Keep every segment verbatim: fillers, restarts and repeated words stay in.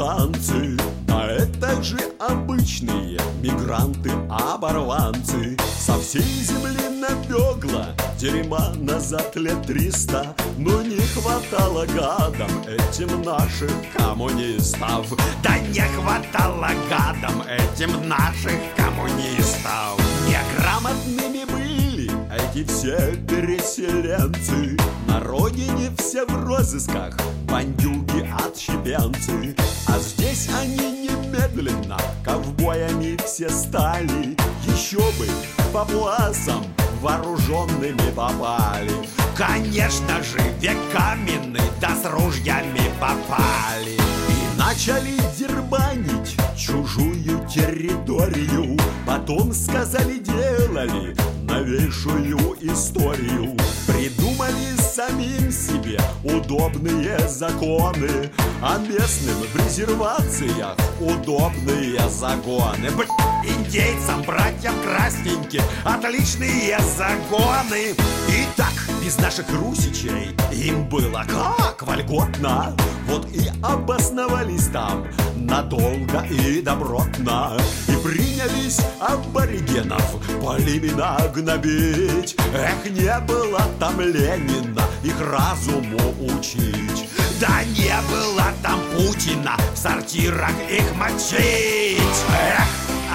американцы, а это же обычные мигранты-оборванцы. Со всей земли набегла дерьма назад лет триста, но не хватало гадам этим наших коммунистов. Да не хватало гадам этим наших коммунистов. Неграмотными были эти все переселенцы, на родине все в розысках, бандюги, отщепенцы. А здесь они немедленно ковбоями все стали. Еще бы по пласам вооруженными попали. Конечно же, век каменный, да с ружьями попали. И начали дербанить чужую территорию. Потом сказали, делали новейшую историю. Придумали самим себе удобные законы, а местным в резервациях удобные загоны. Б***ь, индейцам, братьям красненьким отличные загоны. И так, без наших русичей им было как вольготно. Вот и обосновались там надолго и добротно. И принялись аборигенов племена гнобить. Эх, не было там Ленина их разуму учить. Да не было там Путина в сортирах их мочить. Эх,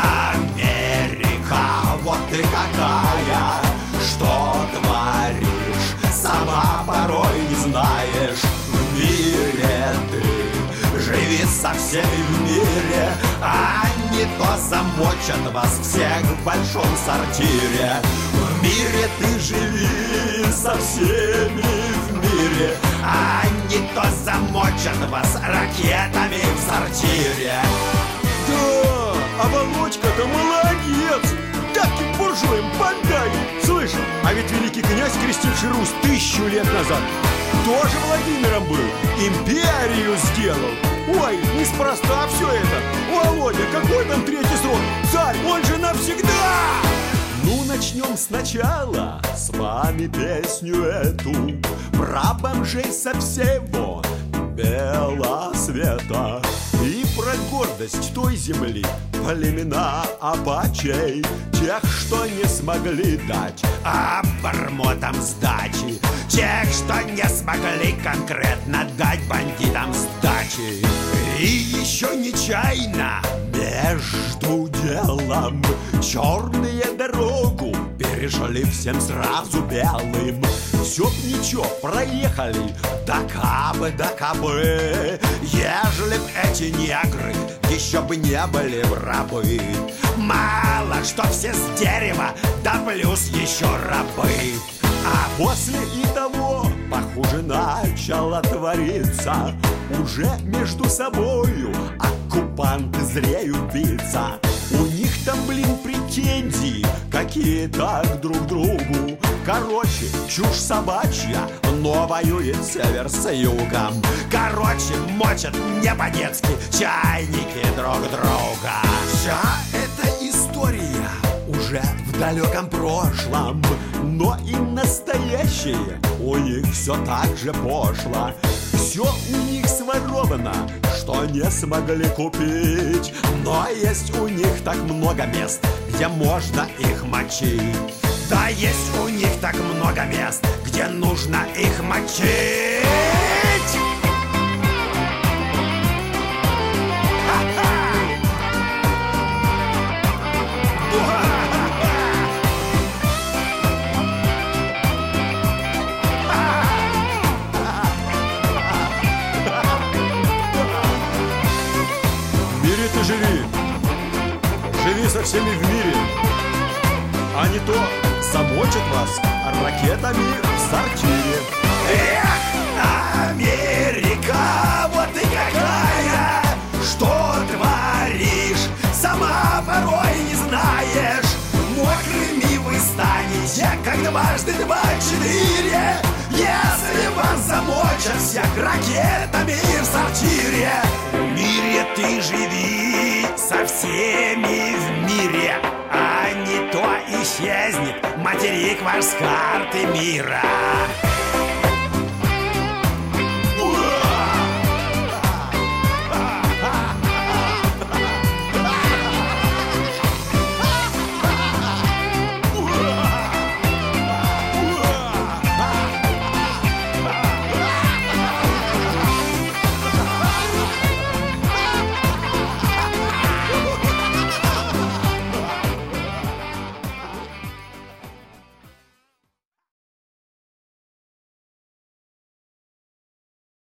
Америка, вот ты какая, что творишь, сама порой не знаешь. В мире ты живи со всеми в мире, а не то замочат вас всех в большом сортире. В мире ты живи со всеми в мире, а не то замочат вас ракетами в сортире. Да, а Володька-то молодец, таким буржуям поддай. Слышь, а ведь великий князь, крестивший Русь тысячу лет назад, тоже Владимиром был, империю сделал. Ой, неспроста все это. Володя, какой там третий срок? Царь, он же навсегда! Ну, начнем сначала с вами песню эту про бомжей со всего белого света и про гордость той земли, племена апачей, тех, что не смогли дать обормотам сдачи, тех, что не смогли конкретно дать бандитам сдачи. И еще нечаянно между делом черные дорогу перешли всем сразу белым. Все б ничего, проехали, да кабы, да кабы, ежели б эти негры еще бы не были в рабы. Мало что все с дерева, да плюс еще рабы. А после и того, похоже, начало твориться. Уже между собою оккупанты зреют биться. У них там, блин, претензии какие-то друг к другу. Короче, чушь собачья, но воюет север с югом. Короче, мочат не по-детски чайники друг друга. Вся эта история уже в далеком прошлом, но и настоящее у них все так же пошло. Все у них своровано, что не смогли купить, но есть у них так много мест, где можно их мочить. Да есть у них так много мест, где нужно их мочить. В мире ты живи, живи со всеми в мире, а не то замочат вас ракетами в сортире. Эх, Америка, вот ты какая, что творишь, сама порой не знаешь. Мокрыми вы станете, как дважды два четыре, если вас замочат всех ракетами в сортире. В мире ты живи со всеми в мире, а не то исчезнет материк ваш с карты мира.